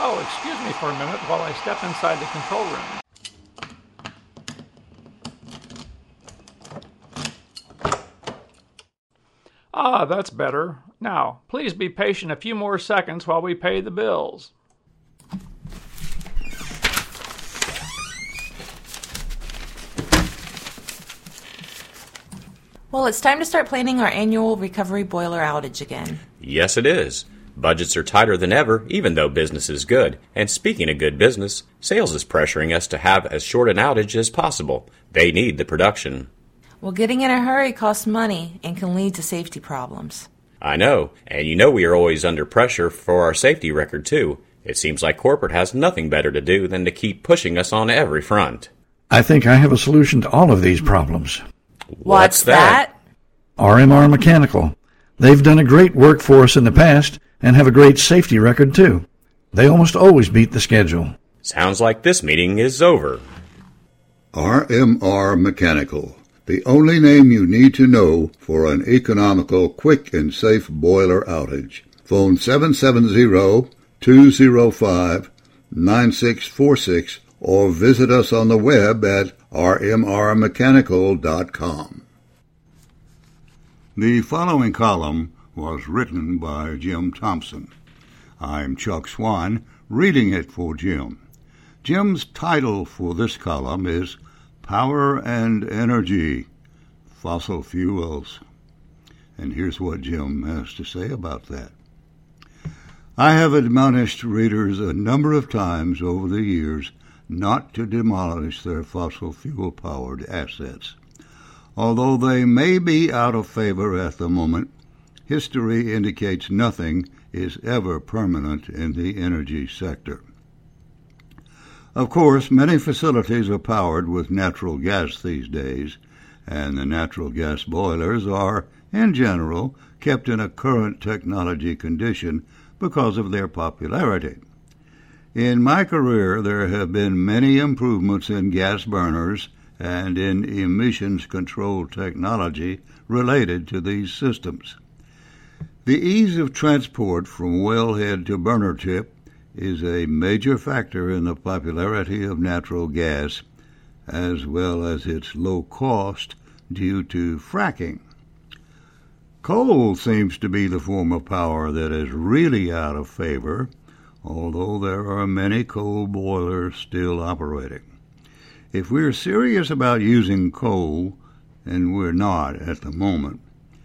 Oh, excuse me for a minute while I step inside the control room. Ah, that's better. Now, please be patient a few more seconds while we pay the bills. Well, it's time to start planning our annual recovery boiler outage again. Yes, it is. Budgets are tighter than ever, even though business is good. And speaking of good business, sales is pressuring us to have as short an outage as possible. They need the production. Well, getting in a hurry costs money and can lead to safety problems. I know, and you know we are always under pressure for our safety record, too. It seems like corporate has nothing better to do than to keep pushing us on every front. I think I have a solution to all of these problems. What's that? RMR Mechanical. They've done a great work for us in the past and have a great safety record, too. They almost always beat the schedule. Sounds like this meeting is over. RMR Mechanical, the only name you need to know for an economical, quick, and safe boiler outage. Phone 770-205-9646 or visit us on the web at rmrmechanical.com. The following column was written by Jim Thompson. I'm Chuck Swan, reading it for Jim. Jim's title for this column is Power and Energy, Fossil Fuels. And here's what Jim has to say about that. I have admonished readers a number of times over the years not to demolish their fossil fuel-powered assets. Although they may be out of favor at the moment, history indicates nothing is ever permanent in the energy sector. Of course, many facilities are powered with natural gas these days, and the natural gas boilers are, in general, kept in a current technology condition because of their popularity. In my career, there have been many improvements in gas burners and in emissions control technology related to these systems. The ease of transport from wellhead to burner tip is a major factor in the popularity of natural gas, as well as its low cost due to fracking. Coal seems to be the form of power that is really out of favor, although there are many coal boilers still operating. If we're serious about using coal, and we're not at the moment,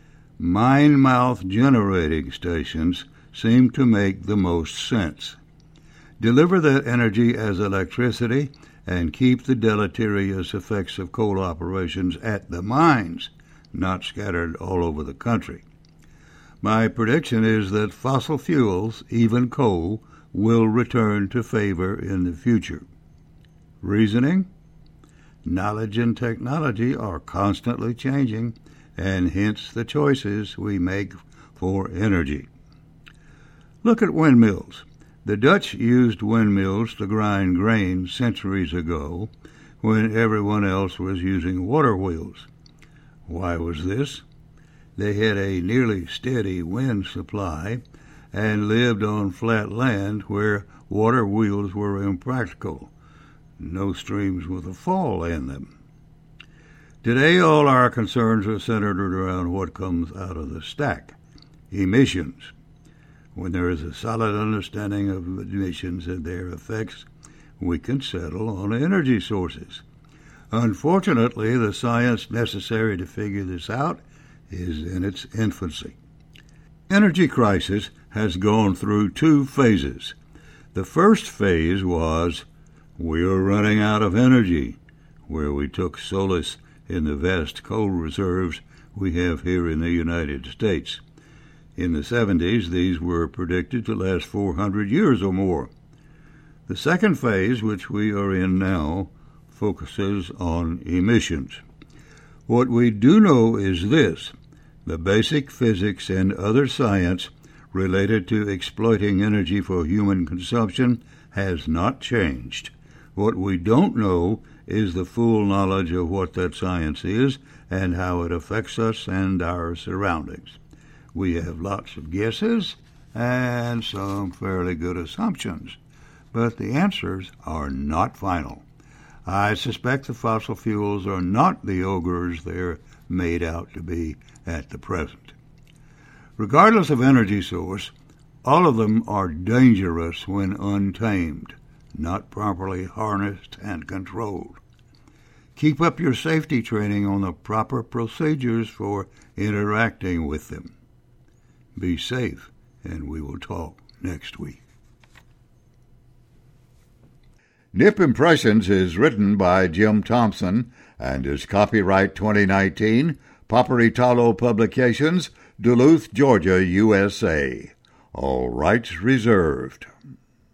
mine-mouth generating stations seem to make the most sense. Deliver that energy as electricity and keep the deleterious effects of coal operations at the mines, not scattered all over the country. My prediction is that fossil fuels, even coal, will return to favor in the future. Reasoning? Knowledge and technology are constantly changing, and hence the choices we make for energy. Look at windmills. The Dutch used windmills to grind grain centuries ago when everyone else was using water wheels. Why was this? They had a nearly steady wind supply and lived on flat land where water wheels were impractical. No streams with a fall in them. Today, all our concerns are centered around what comes out of the stack, emissions. When there is a solid understanding of emissions and their effects, we can settle on energy sources. Unfortunately, the science necessary to figure this out is in its infancy. Energy crisis has gone through two phases. The first phase was, we are running out of energy, where we took solace in the vast coal reserves we have here in the United States. In the 70s, these were predicted to last 400 years or more. The second phase, which we are in now, focuses on emissions. What we do know is this: the basic physics and other science related to exploiting energy for human consumption has not changed. What we don't know is the full knowledge of what that science is and how it affects us and our surroundings. We have lots of guesses and some fairly good assumptions. but the answers are not final. I suspect the fossil fuels are not the ogres they're made out to be at the present. Regardless of energy source, all of them are dangerous when untamed, not properly harnessed and controlled. Keep up your safety training on the proper procedures for interacting with them. Be safe, and we will talk next week. Nip Impressions is written by Jim Thompson and is copyright 2019, Paperitalo Publications, Duluth, Georgia, USA. All rights reserved.